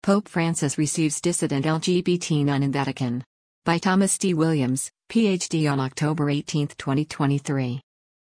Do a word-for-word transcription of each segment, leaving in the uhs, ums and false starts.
Pope Francis receives dissident L G B T nun in Vatican. By Thomas D. Williams, P H D on October eighteenth twenty twenty-three.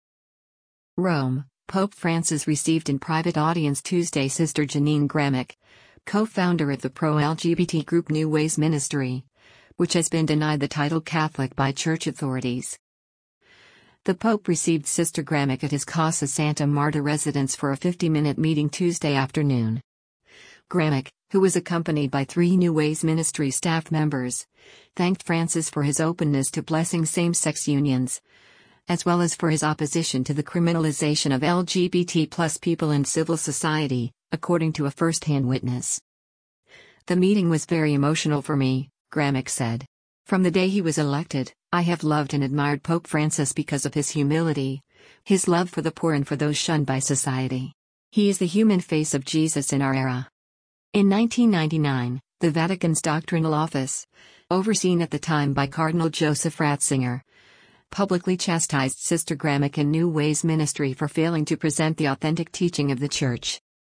Rome, Pope Francis received in private audience Tuesday Sister Janine Gramick, co-founder of the pro-L G B T group New Ways Ministry, which has been denied the title Catholic by church authorities. The Pope received Sister Gramick at his Casa Santa Marta residence for a fifty-minute meeting Tuesday afternoon. Gramick, who was accompanied by three New Ways Ministry staff members, thanked Francis for his openness to blessing same-sex unions, as well as for his opposition to the criminalization of L G B T plus people in civil society, according to a first-hand witness. "The meeting was very emotional for me," Gramick said. "From the day he was elected, I have loved and admired Pope Francis because of his humility, his love for the poor and for those shunned by society. He is the human face of Jesus in our era." In nineteen ninety-nine, the Vatican's doctrinal office, overseen at the time by Cardinal Joseph Ratzinger, publicly chastised Sister Gramick and New Ways Ministry for failing to present the authentic teaching of the Church.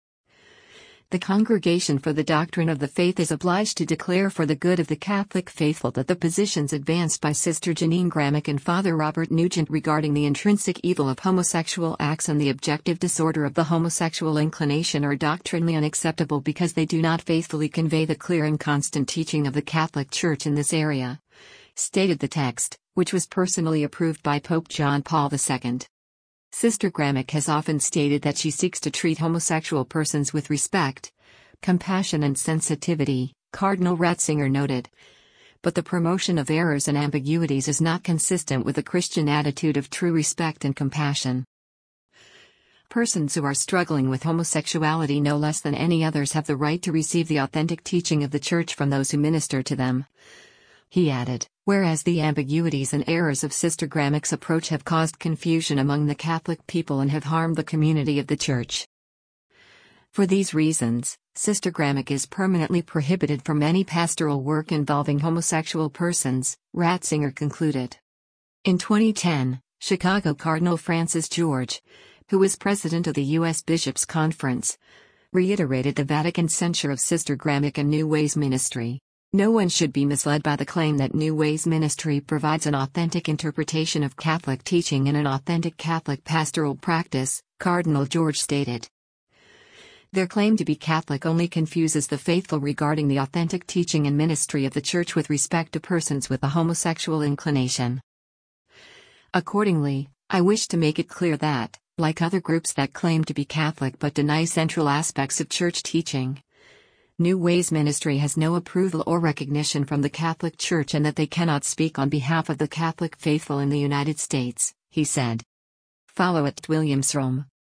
The Congregation for the Doctrine of the Faith is obliged to declare for the good of the Catholic faithful that the positions advanced by Sister Janine Gramick and Father Robert Nugent regarding the intrinsic evil of homosexual acts and the objective disorder of the homosexual inclination are doctrinally unacceptable because they do not faithfully convey the clear and constant teaching of the Catholic Church in this area, stated the text, which was personally approved by Pope John Paul the Second. Sister Gramick has often stated that she seeks to treat homosexual persons with respect, compassion and sensitivity, Cardinal Ratzinger noted. But the promotion of errors and ambiguities is not consistent with a Christian attitude of true respect and compassion. Persons who are struggling with homosexuality no less than any others have the right to receive the authentic teaching of the Church from those who minister to them, he added, whereas the ambiguities and errors of Sister Gramick's approach have caused confusion among the Catholic people and have harmed the community of the Church. For these reasons, Sister Gramick is permanently prohibited from any pastoral work involving homosexual persons, Ratzinger concluded. In twenty ten, Chicago Cardinal Francis George, who was president of the U S Bishops' Conference, reiterated the Vatican's censure of Sister Gramick and New Ways Ministry. "No one should be misled by the claim that New Ways Ministry provides an authentic interpretation of Catholic teaching and an authentic Catholic pastoral practice," Cardinal George stated. "Their claim to be Catholic only confuses the faithful regarding the authentic teaching and ministry of the Church with respect to persons with a homosexual inclination. Accordingly, I wish to make it clear that, like other groups that claim to be Catholic but deny central aspects of Church teaching, New Ways Ministry has no approval or recognition from the Catholic Church and that they cannot speak on behalf of the Catholic faithful in the United States," he said. Follow at Williams Rome.